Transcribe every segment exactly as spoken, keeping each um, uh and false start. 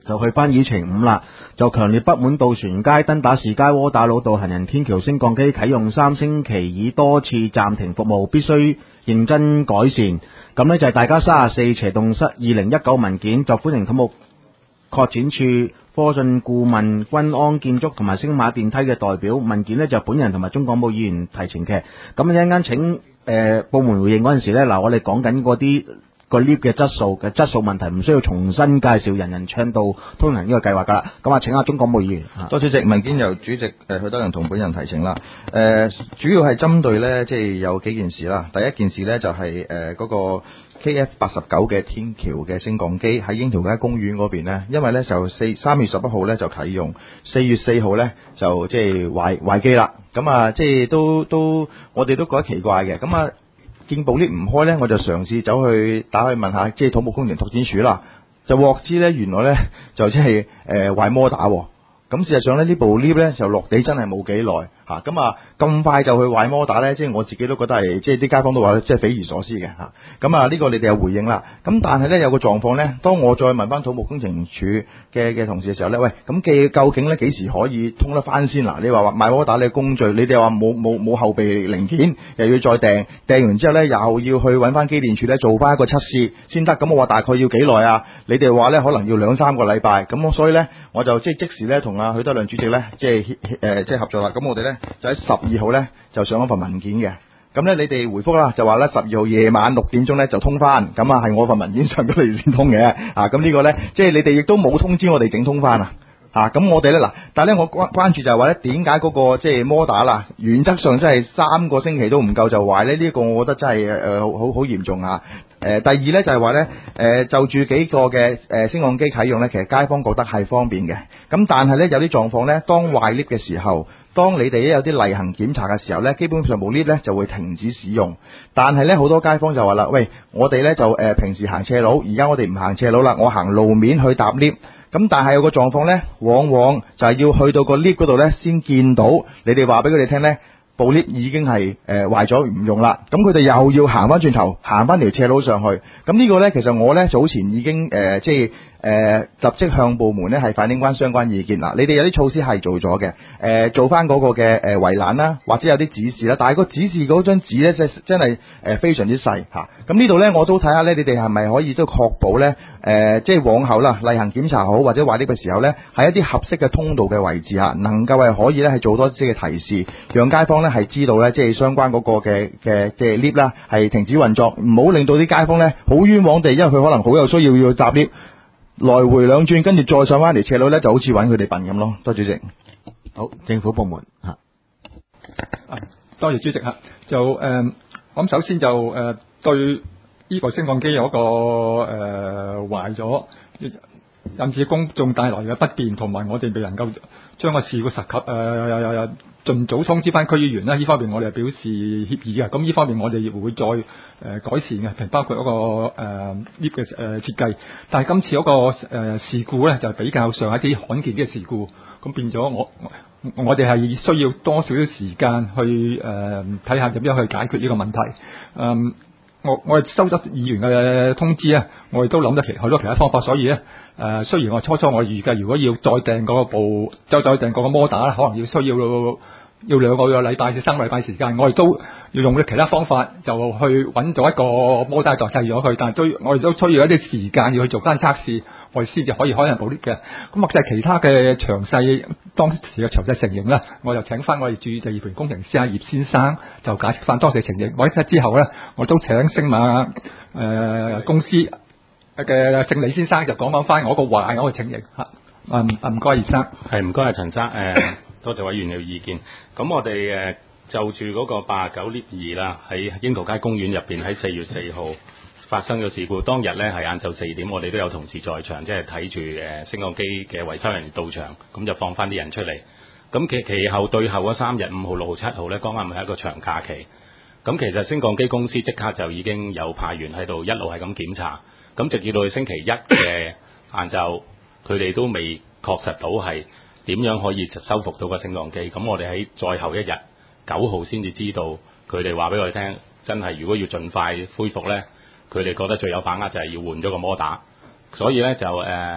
就去翻議程五啦，就強烈不滿渡船街、登打士街、窩打老道行人天橋升降機啟用三星期已多次暫停服務，必須認真改善。咁呢就係大家三十四斜洞室二零一九文件，就歡迎土木擴展處、科進顧問、君安建築同埋星馬電梯嘅代表。文件呢就本人同埋中廣部議員提呈嘅。咁一陣間請誒、呃、部門回應嗰陣時呢，嗱我哋講緊嗰啲個 lift 嘅質素嘅質素問題，唔需要重新介紹人人暢道通行呢個計劃噶啦。咁啊，請下中廣部議員。 多主席，文件由主席誒許德良同本人提呈啦。誒、呃、主要係針對呢，即係有幾件事啦。第一件事呢，就係誒嗰個 K F 八十九嘅天橋嘅升降機喺櫻桃街公園嗰邊呢，因為呢就四三月十一號呢就啟用，四月四號呢就即係壞壞機啦。咁啊，即係都都我哋都覺得奇怪嘅。咁啊，見部 lift 唔開呢，我就嘗試走去打去問下，即係土木工程拓展署啦，就獲知呢，原來呢就即係誒壞摩打喎。咁事實上呢，呢部 lift 呢就落地真係冇幾耐嚇，咁啊咁快就去壞摩打呢，即係我自己都覺得係，即係啲街坊都話即係匪夷所思嘅嚇。咁啊呢個你哋有回應啦。咁但係呢，有個狀況呢，當我再問翻土木工程署嘅嘅同事嘅時候呢，喂，咁既究竟呢幾時可以通得翻先嗱？你話話賣摩打你工序，你哋話冇冇冇後備零件，又要再訂，訂完之後呢，又要去揾翻機電署呢做翻一個測試先得。咁我話大概要幾耐啊？你哋話呢可能要兩三個禮拜。咁我所以呢，我就即係即時呢同啊許德亮主席呢，即係誒即係合作啦。咁我哋呢，就喺十二號呢，就上一份文件嘅。咁呢，你哋回覆啦，就話呢十二號夜晚六點鐘呢，就通翻。咁啊係我份文件上咗嚟先通嘅。啊咁呢個呢，即係你哋亦都冇通知我哋整通翻啊。啊咁我哋呢，嗱，但係呢，我關關注就係話呢點解嗰個即係摩打啦，原則上真係三個星期都唔夠就壞呢？呢、這、一個我覺得真係誒好好好嚴重啊。誒、呃、第二呢，就係話呢，誒、呃、就住幾個嘅誒、呃、升降機啟用呢，其實街坊覺得係方便嘅。咁但係呢，有啲狀況呢，當壞 lift 嘅時候，當你哋有啲例行檢查嘅時候呢，基本上部 lift 呢就會停止使用。但係呢，好多街坊就話啦，喂，我哋呢就誒、呃、平時行斜路，而家我哋唔行斜路啦，我行路面去搭 lift。咁但係有個狀況呢，往往就係要去到個 lift 嗰度呢，先見到你哋話俾佢哋聽呢，部 lift 已經係誒壞咗唔用啦。咁佢哋又要行翻轉頭，行翻條斜路上去。咁呢個呢，其實我呢早前已經誒、呃、即係。誒、呃、立即向部門咧係反映翻相關意見啦。你哋有啲措施係做咗嘅，誒、呃、做翻嗰個嘅誒圍欄啦，或者有啲指示啦。但係個指示嗰張紙咧，真真係誒非常之細嚇。咁、啊、呢度咧，我都睇下咧，你哋係咪可以都確保咧？誒、呃，即係往後啦，例行檢查好或者話呢個時候咧，喺一啲合適嘅通道嘅位置嚇，能夠係可以咧係做多啲嘅提示，讓街坊咧係知道咧，即係相關嗰個嘅嘅即係 lift 啦係停止運作，唔好令到啲街坊咧好冤枉地，因為佢可能好有需要要搭 lift。來回兩轉，跟住再上翻嚟斜路咧，就好似揾佢哋笨咁咯。多謝主席。 好，政府部門嚇。 啊，多謝主席嚇。就誒，咁、呃、首先就誒、呃、對呢個升降機有一個誒、呃、壞咗，引致公眾帶來嘅不便，同埋我哋未能夠將個事故涉及誒有有有盡早通知翻區議員啦。呢方面我哋係表示歉意嘅。咁呢方面我哋亦會再誒、呃、改善嘅，譬如包括嗰、那個誒 lift 嘅誒設計。但係今次嗰、那個誒、呃、事故咧，就比較上一啲罕見啲嘅事故，咁變咗我我哋係需要多少少時間去誒睇下點樣去解決呢個問題。嗯，我我哋收咗議員嘅通知啊，我哋都諗咗其好多其他方法，所以咧誒、呃、雖然我初初我預計如果要再訂嗰個部，再再訂嗰個摩打咧，可能要需要要兩個禮拜至三個禮拜時間，我哋都要用其他方法就去揾咗一個摩打代替咗佢，但係都我哋都需要一啲時間要去做翻測試，我哋先至可以開人部 lift 嘅。咁或者係其他嘅詳細當時嘅詳細情形咧，我就請翻我哋駐地盤工程師阿葉先生就解釋翻當時嘅情形。我一出之後咧，我都請星馬誒、呃、公司嘅姓李先生就講講翻我個壞嗰個情形嚇。啊唔該葉生， 係唔該阿陳生誒。呃多謝委員嘅意見。咁我哋誒就住嗰個八十九 lift 二啦，喺櫻桃街公園入邊喺四月四號發生咗事故。當日咧係晏晝四點，我哋都有同事在場，即係睇住誒升降機嘅維修人員到場，咁就放翻啲人出嚟。咁其其後對後嗰三日五號、六號、七號咧，剛啱係一個長假期。咁其實升降機公司即刻就已經有派員喺度一路係咁檢查。咁直至到星期一嘅晏晝，佢哋都未確實到係點樣可以修復到個升降機？咁我哋喺再後一日九號先至知道，佢哋話俾我哋聽，真係如果要盡快恢復呢，佢哋覺得最有把握就係要換咗個摩打。所以呢，就誒、呃、部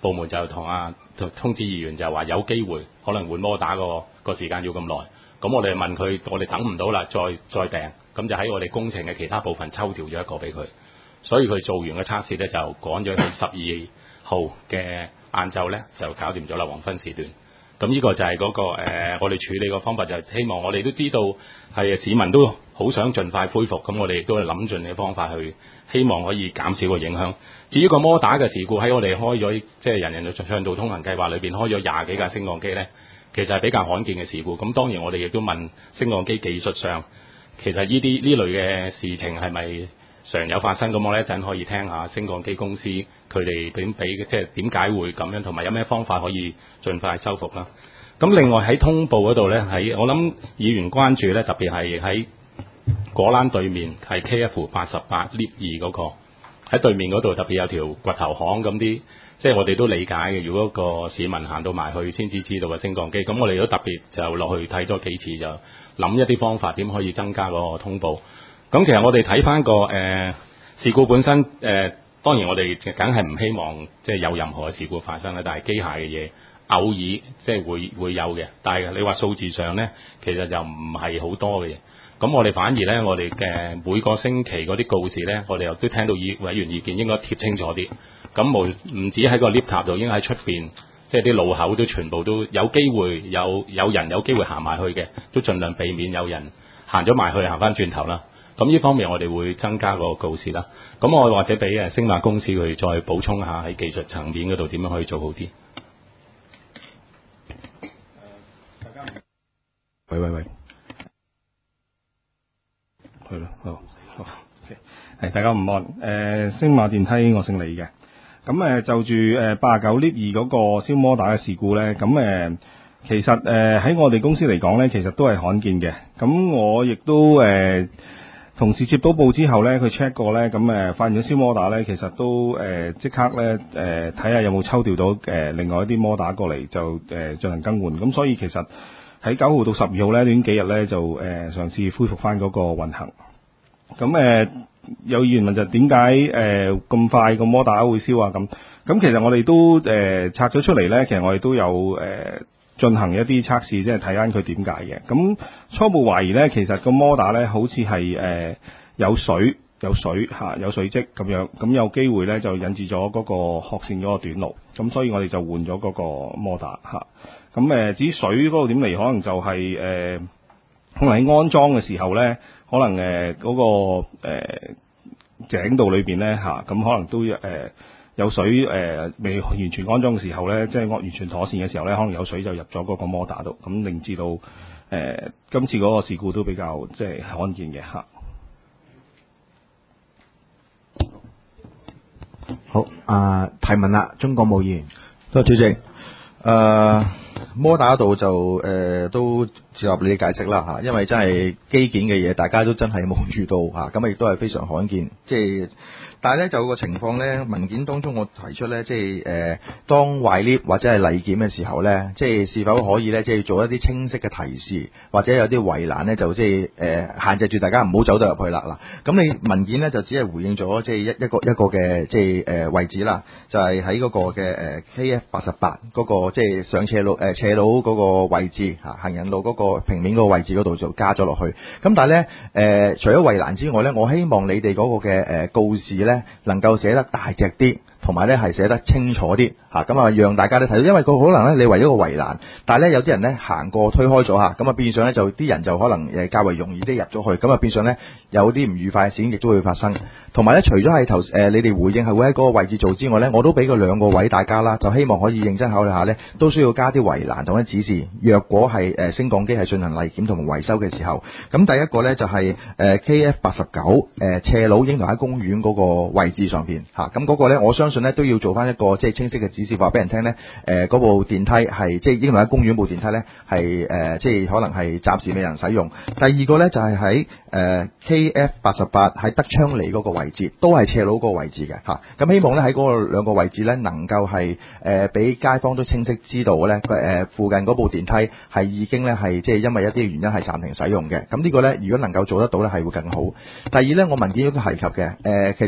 部門就同啊通知議員就話有機會可能換摩打個個時間要咁耐，咁我哋問佢，我哋等唔到啦，再再訂，咁就喺我哋工程嘅其他部分抽調咗一個俾佢，所以佢做完個測試咧就趕咗喺十二號嘅晏晝咧就搞掂咗啦，黃昏時段。咁呢個就係嗰、那個、呃、我哋處理嘅方法，就係希望我哋都知道係市民都好想盡快恢復，咁我哋亦都係諗盡嘅方法去，希望可以減少個影響。至於個摩打嘅事故，喺我哋開咗即係人人暢道通行計劃裏邊開咗廿幾架升降機咧，其實係比較罕見嘅事故。咁當然我哋亦都問升降機技術上，其實呢啲呢類嘅事情係咪常有發生？咁我呢一陣可以聽下升降機公司佢哋點俾即係點解會咁樣，同埋有咩方法可以盡快修復啦。咁另外喺通報嗰度呢，喺我諗議員關注呢，特別係喺果欄對面係 K F 八十八 lift 二嗰個喺對面嗰度，特別有條掘頭巷咁啲，即係我哋都理解嘅。如果個市民行到埋去先至知道嘅升降機，咁我哋都特別就落去睇多幾次，就諗一啲方法點可以增加個通報。咁其實我哋睇翻個誒、呃、事故本身誒、呃，當然我哋梗係唔希望即係有任何嘅事故發生啦。但係機械嘅嘢偶爾即係會會有嘅，但係你話數字上咧，其實就唔係好多嘅嘢。咁我哋反而咧，我哋嘅每個星期嗰啲告示咧，我哋又都聽到議委員意見，應該貼清楚啲。咁無唔止喺個 lift 塔度，應該喺出邊，即係啲路口都全部都有機會有有人有機會行埋去嘅，都盡量避免有人行咗埋去行翻轉頭啦。咁呢方面我哋會增加個告示啦。咁我或者俾誒星馬公司佢再補充下喺技術層面嗰度點樣可以做好啲。 喂喂喂，係咯，好，好，係大家午安。誒、呃，星馬電梯我姓李嘅。咁誒、呃、就住誒八十九 lift 二嗰個燒摩打嘅事故咧，咁誒、呃、其實誒喺、呃、我哋公司嚟講咧，其實都係罕見嘅。咁我亦都誒。呃同事接到報之後咧，佢 check 過咧，咁誒發現咗燒摩打咧，其實都誒即、呃、刻咧誒睇下有冇抽調到誒、呃、另外一啲摩打過嚟就誒、呃、進行更換。咁所以其實喺九號到十二號咧，呢幾日咧就誒、呃、嘗試恢復翻嗰個運行。咁誒、呃、有議員問就點解誒咁快個摩打會燒啊？咁咁其實我哋都誒、呃、拆咗出嚟咧，其實我哋都有誒。呃進行一啲測試，即係睇翻佢點解嘅。咁初步懷疑咧，其實個摩打咧好似係誒有水有水嚇、啊、有水漬咁樣，咁有機會咧就引致咗嗰個殼線嗰個短路。咁所以我哋就換咗嗰個摩打嚇。咁、啊、誒至於水嗰度點嚟，可能就係、是、誒、呃、可能喺安裝嘅時候咧，可能誒嗰、呃那個、呃、井道裏邊咧嚇，咁、啊、可能都誒。呃有水誒未、呃、完全安裝嘅時候咧，即係完全妥善嘅時候咧，可能有水就入咗嗰個摩打度，咁令至到誒、呃、今次嗰個事故都比較即係罕見嘅嚇。 好，啊、呃、提問啦，鍾國武議員， 多謝主席。誒、呃、摩打度就誒、呃、都接納你嘅解釋啦嚇，因為真係機件嘅嘢，大家都真係冇遇到嚇，咁亦都係非常罕見，即係。但係咧就個情況咧，文件當中我提出咧，即係誒、呃、當壞 lift 或者係例檢嘅時候咧，即係是否可以咧，即係做一啲清晰嘅提示，或者有啲圍欄咧，就即係誒限制住大家唔好走到入去啦嗱。咁你文件咧就只係回應咗即係一一個一個嘅即係誒位置啦，就係喺嗰個嘅誒 K F 八十八嗰個即係上斜路誒、呃、斜路嗰個位置嚇，行人路嗰個平面嗰個位置嗰度就加咗落去。咁但係咧誒除咗圍欄之外咧，我希望你哋嗰個嘅誒告示咧，能夠寫得大隻啲，同埋咧係寫得清楚啲嚇，咁啊讓大家都睇到，因為佢可能咧你為咗個圍欄，但係咧有啲人咧行過推開咗嚇，咁啊變相咧就啲人就可能誒較為容易啲入咗去，咁啊變相咧有啲唔愉快嘅事亦都會發生。同埋咧除咗係頭誒你哋回應係會喺嗰個位置做之外咧，我都俾個兩個位大家啦，就希望可以認真考慮下咧，都需要加啲圍欄同埋指示。若果係誒升降機係進行例檢同埋維修嘅時候，咁第一個咧就係誒 K F 八十九誒斜路英台喺公園嗰個位置上邊嚇，咁嗰個咧我相信咧都要做翻一個即係清晰嘅指示，話俾人聽咧誒嗰部電梯係即係英台喺公園部電梯咧係誒即係可能係暫時未能使用。第二個咧就係喺誒 K F 八十八喺德昌里嗰個位置，都係斜路嗰個位置嘅嚇。咁希望咧喺嗰個兩個位置咧能夠係誒俾街坊都清晰知道咧誒附近嗰部電梯係已經咧係即係因為一啲原因係暫停使用嘅。咁呢個咧如果能夠做得到咧係會更好。第二咧我文件都提及嘅誒、呃、其實。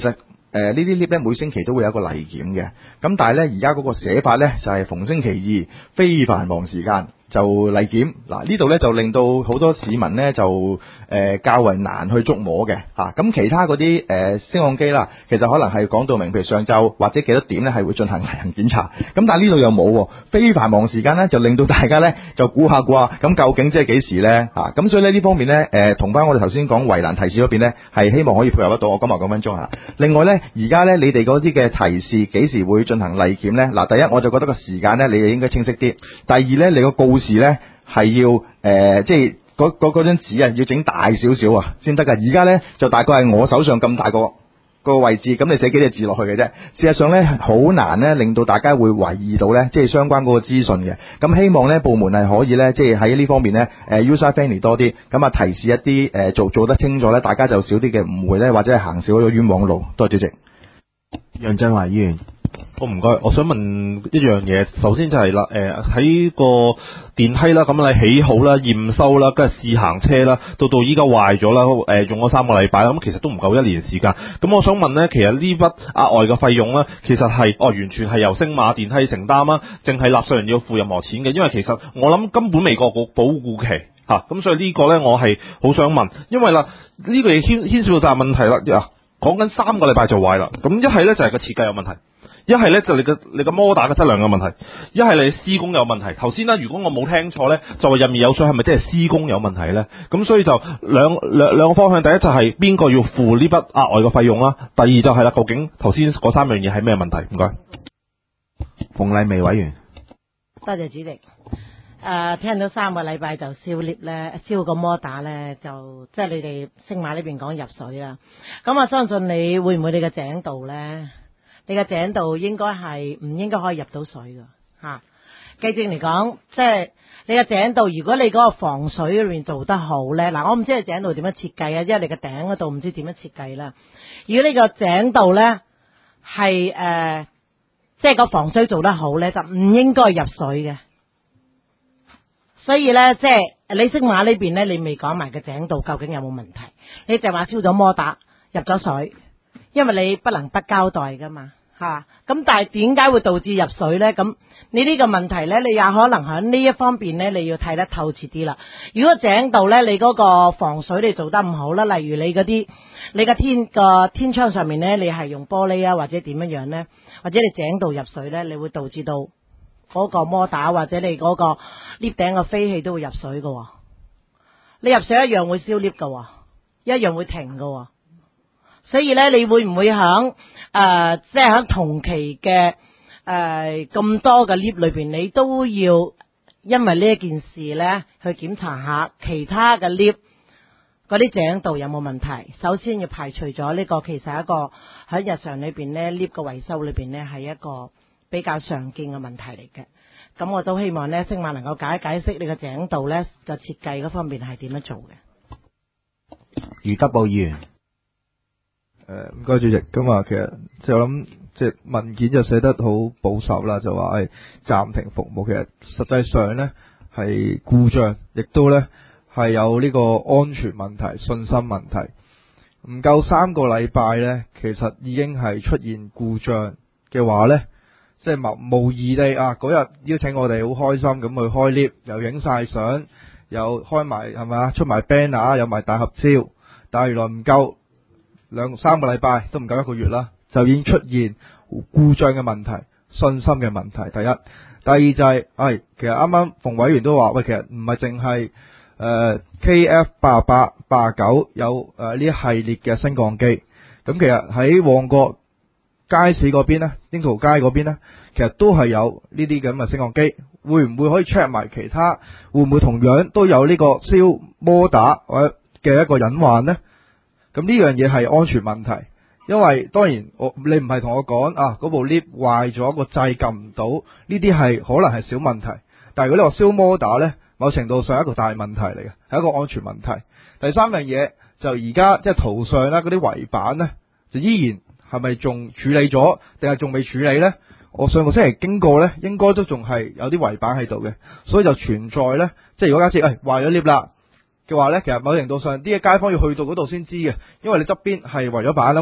誒呢啲 lift 咧每星期都會有一個例檢嘅，咁但係咧而家嗰個寫法咧就係、是、逢星期二非繁忙時間就例檢。嗱呢度咧就令到好多市民咧就誒、呃、較為難去捉摸嘅嚇。咁、啊、其他嗰啲誒升降機啦，其實可能係講到明，譬如上晝或者幾多點咧係會進行例行檢查。咁但係呢度又冇喎，非繁忙時間咧就令到大家咧就估下估下，咁究竟即係幾時咧嚇？咁、啊、所以咧呢方面咧誒同翻我哋頭先講圍欄提示嗰邊咧係希望可以配合得到。我今日九分鐘嚇。另外咧而家咧你哋嗰啲嘅提示幾時會進行例檢咧？嗱，第一我就覺得個時間咧你哋應該清晰啲。第二咧你個告示咧係要誒、呃、即係嗰嗰嗰張紙啊要整大少少啊先得㗎。而家咧就大概係我手上咁大個個位置，咁你寫幾隻字落去嘅啫。事實上咧好難咧令到大家會懷疑到咧即係相關嗰個資訊嘅。咁希望咧部門係可以咧即係喺呢方面咧誒 user friendly 多啲，咁啊提示一啲誒、呃、做做得清楚咧，大家就少啲嘅誤會咧，或者係行少咗冤枉路。多謝主席。 楊振華議員。 我唔該，我想問一樣嘢。首先就係、是、啦，誒、呃、喺個電梯啦，咁你起好啦、驗收啦、跟住試行車啦，到到依家壞咗啦，誒、呃、用咗三個禮拜啦，咁其實都唔夠一年時間。咁我想問呢，其實呢筆額外嘅費用呢，其實係哦完全係由星馬電梯承擔啊，淨係納稅人要付任何錢嘅？因為其實我諗根本未過個保護期嚇，咁、啊、所以呢個呢，我係好想問，因為啦呢、呢個嘢牽牽涉到就係問題啦，講緊三個禮拜就壞啦，咁一係呢，就係個設計有問題。一係咧就你個你個摩打嘅質量有問題，一係你施工有問題。頭先咧，如果我冇聽錯咧，就話入面有水，係咪即係施工有問題咧？咁所以就兩兩兩個方向，第一就係邊個要付呢筆額外嘅費用啦，第二就係啦，究竟頭先嗰三樣嘢係咩問題？唔該。 馮麗薇委員， 多謝主席。誒、呃，聽到三個禮拜就燒 lift 咧，燒個摩打咧，就即係你哋星馬呢邊講入水啦。咁我相信你會唔會你嘅井道咧？你嘅井道應該係唔應該可以入到水噶吓？記正嚟講，即係你嘅井道，如果你嗰個防水裏面做得好咧，嗱，我唔知你井道點樣設計啊，因為你嘅頂嗰度唔知點樣設計啦。如果你個井道咧係誒，即係個防水做得好咧，就唔應該入水嘅。所以咧，即係你星馬呢邊咧，你未講埋個井道究竟有冇問題，你就話燒咗摩打入咗水，因為你不能不交代噶嘛。吓，咁但係點解會導致入水呢？咁你呢個問題呢，你也可能喺呢一方面呢，你要睇得透徹啲啦。如果井道呢，你嗰個防水你做得唔好啦，例如你嗰啲你個天個天窗上面呢，你係用玻璃啊，或者點樣樣呢？或者你井道入水呢，你會導致到嗰個摩打或者你嗰個 lift 頂個飛氣都會入水噶。你入水一樣會燒 lift 噶，一樣會停噶。所以咧，你會唔會響誒，即係響同期嘅誒咁多嘅 lift 裏邊，你都要因為呢一件事咧去檢查下其他嘅 lift 嗰啲井道有冇問題？首先要排除咗呢個，其實係一個喺日常裏邊咧 lift 嘅維修裏邊咧係一個比較常見嘅問題嚟嘅。咁我都希望咧星馬能夠解一解釋你個井道咧嘅設計嗰方面係點樣做嘅。 余德寶議員。 誒，唔該主席。咁啊，其實即係我諗，即係文件就寫得好保守啦，就話係暫停服務。其實實際上咧係故障，亦都咧係有呢個安全問題、信心問題。唔夠三個禮拜咧，其實已經係出現故障嘅話咧，即係無無疑地啊，嗰日邀請我哋好開心咁去開 lift，又影晒相，又開埋係咪啊，出埋 banner，有埋大合照，但係原來唔夠。兩三個禮拜都唔夠一個月啦，就已經出現故障嘅問題、信心嘅問題。第一，第二就係、是，係、哎、其實啱啱馮委員都話，喂，其實唔係淨係誒 K F 八八八九有誒呢、呃、一系列嘅升降機，咁其實喺旺角街市嗰邊咧，櫻桃街嗰邊咧，其實都係有呢啲咁嘅升降機。會唔會可以 check 埋其他？會唔會同樣都有呢個燒摩打或者嘅一個隱患呢？咁呢樣嘢係安全問題，因為當然我你唔係同我講啊，嗰部 lift 壞咗個掣撳唔到，呢啲係可能係小問題。但係如果你話燒摩打呢，某程度上係一個大問題嚟嘅，係一個安全問題。第三樣嘢就而家即係圖上啦，嗰啲圍板呢，就依然係咪仲處理咗，定係仲未處理呢？我上個星期經過呢，應該都仲係有啲圍板喺度嘅，所以就存在呢，即係如果假設誒壞咗 lift 啦嘅話咧，其實某程度上啲街坊要去到嗰度先知嘅，因為你側邊係圍咗板啊嘛，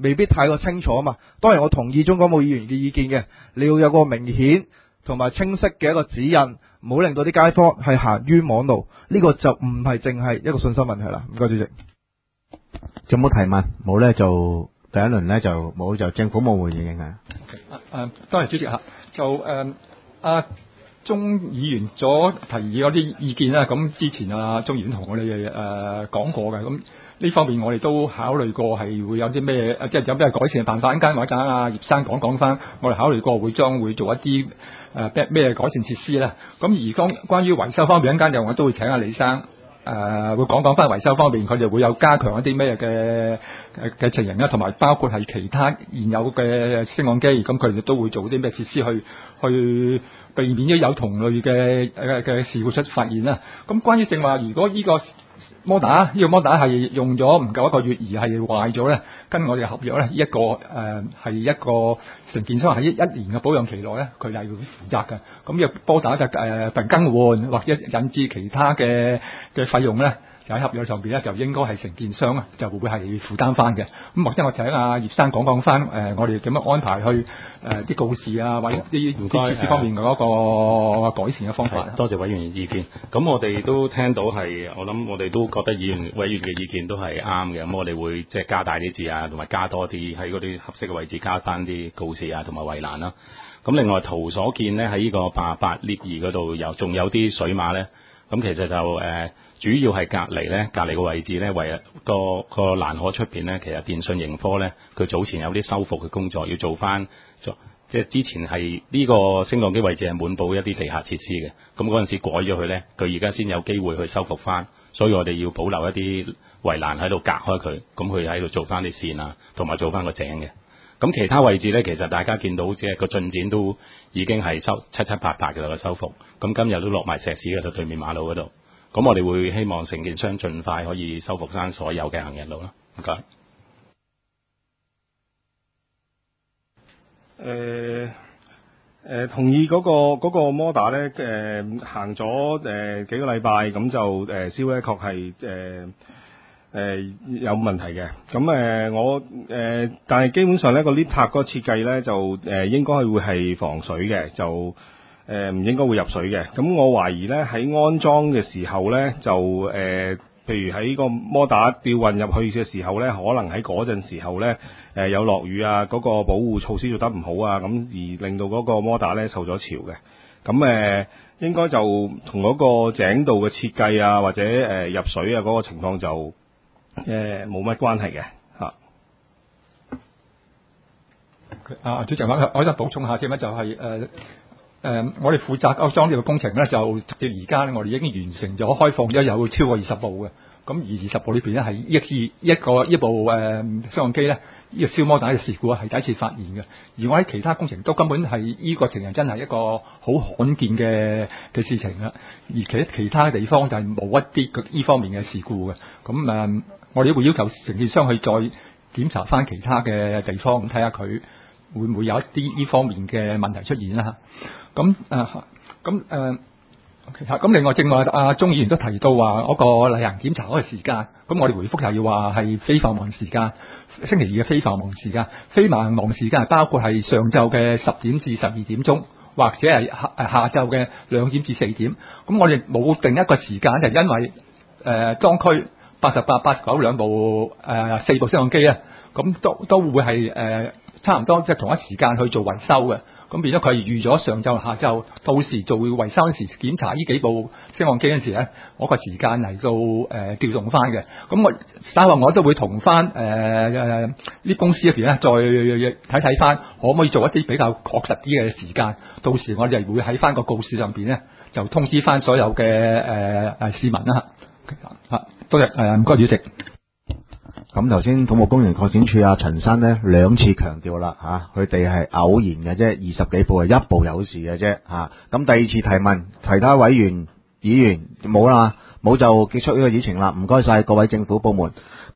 未必太過清楚啊嘛。當然我同意鍾國武議員嘅意見嘅，你要有個明顯同埋清晰嘅一個指引，唔好令到啲街坊係行冤枉路。呢、這個就唔係淨係一個信心問題啦。唔該主席。 有冇提問？冇咧就第一輪咧就冇，就政府冇回應啊。 誒，多謝主席嚇。就誒阿鍾議員所提議嗰啲意見啦，咁之前啊鍾議員同我哋誒講過嘅，咁呢方面我哋都考慮過係會有啲咩，即係有咩改善嘅辦法。陣間或者阿葉生講講翻，我哋考慮過會將會做一啲誒咩改善設施啦。咁而關關於維修方面，陣間就我都會請阿李生。誒、呃、會講講翻維修方面，佢哋會有加強一啲咩嘅嘅情形啦，同埋包括係其他現有嘅升降機，咁佢哋都會做啲咩設施去去避免咗有同類嘅嘅嘅事故出發現啦。咁關於正話，如果呢個摩打呢個摩打係用咗唔夠一個月而係壞咗咧，跟我哋合約咧，一個誒係、呃、一個承建商喺一一年嘅保養期內咧，佢係會負責嘅。咁呢個摩打嘅誒並更換或者引致其他嘅嘅費用咧，就喺合約上邊咧，就應該係承建商咧就會係負擔翻嘅。咁或者我請阿葉生講講翻誒，我哋點樣安排去誒啲、呃、告示啊，或者啲啲設施方面嘅嗰個改善嘅方法。 多謝委員意見。咁我哋都聽到係，我諗我哋都覺得議員委員嘅意見都係啱嘅。咁我哋會即係加大啲字啊，同埋加多啲喺嗰啲合適嘅位置加翻啲告示啊，同埋圍欄啦。咁另外圖所見呢，喺呢個八八 lift 二嗰度有仲有啲水馬咧。咁其實就誒、呃、主要係隔離咧，隔離個位置咧，為個個欄河出邊咧，其實電訊盈科咧，佢早前有啲修復嘅工作要做翻，做即係之前係呢個升降機位置係滿布一啲地下設施嘅，咁嗰陣時改咗佢咧，佢而家先有機會去修復翻，所以我哋要保留一啲圍欄喺度隔開佢，咁佢喺度做翻啲線啊，同埋做翻個井嘅。咁其他位置咧，其實大家見到即係個進展都已經係收七七八八嘅啦個修復。咁今日都落埋石屎嘅，就對面馬路嗰度。咁我哋會希望承建商盡快可以修復翻所有嘅行人路啦。唔該。 誒誒，同意嗰、嗰個嗰、嗰個摩打咧，誒、呃、行咗誒、呃、幾個禮拜，咁就誒燒咧，確係誒。誒、呃、有問題嘅，咁誒、呃、我誒、呃，但係基本上咧個 lift 塔嗰個設計咧就誒、呃、應該係會係防水嘅，就誒唔、呃、應該會入水嘅。咁我懷疑咧喺安裝嘅時候咧就誒、呃，譬如喺個摩打吊運入去嘅時候咧，可能喺嗰陣時候咧誒、呃、有落雨啊，嗰、嗰個保護措施做得唔好啊，咁而令到嗰個摩打咧受咗潮嘅。咁誒、呃、應該就同嗰個井道嘅設計啊，或者誒、呃、入水啊嗰個情況就誒冇乜關係嘅嚇。 啊，主席，我我想補充下先啦，就係誒誒，我哋負責安裝呢個工程咧，就直至而家咧，我哋已經完成咗開放咗有超過二十部嘅。咁而二十部裏邊咧係一次一個一部誒升降機咧，呢個燒摩打嘅事故啊係第一次發現嘅。而我喺其他工程都根本係呢個情形真係一個好罕見嘅嘅事情啦。而其其他地方就係冇一啲呢方面嘅事故嘅。咁誒、呃，我哋會要求承建商去再檢查翻其他嘅地方，咁睇下佢會唔會有一啲呢方面嘅問題出現啦。咁誒，咁誒。咁另外正話阿鍾議員都提到話嗰個例行檢查嗰個時間，咁我哋回覆就要話係非繁忙時間，星期二嘅非繁忙時間，非繁忙時間係包括係上晝嘅十點至十二點鐘，或者係下誒下晝嘅兩點至四點。咁我哋冇定一個時間，就因為誒當區八十八、八十九兩部誒四部升降機啊，咁都都會係誒差唔多即係同一時間去做維修嘅。咁變咗佢係預咗上晝下晝，到時做維修嗰時檢查呢幾部升降機嗰時咧，我個時間嚟到誒、呃、調動翻嘅。咁我稍後我都會同翻誒誒啲公司嗰邊咧，再睇睇翻可唔可以做一啲比較確實啲嘅時間。到時我哋會喺翻個告示上邊咧，就通知翻所有嘅誒誒市民啦嚇。嚇，多謝誒唔該主席。 咁頭先土木工程擴展署阿陳生咧兩次強調啦嚇，佢哋係偶然嘅啫，二十幾部係一部有事嘅啫嚇。咁第二次提問，其他委員議員冇啦，冇就結束呢個議程啦。唔該晒各位政府部門。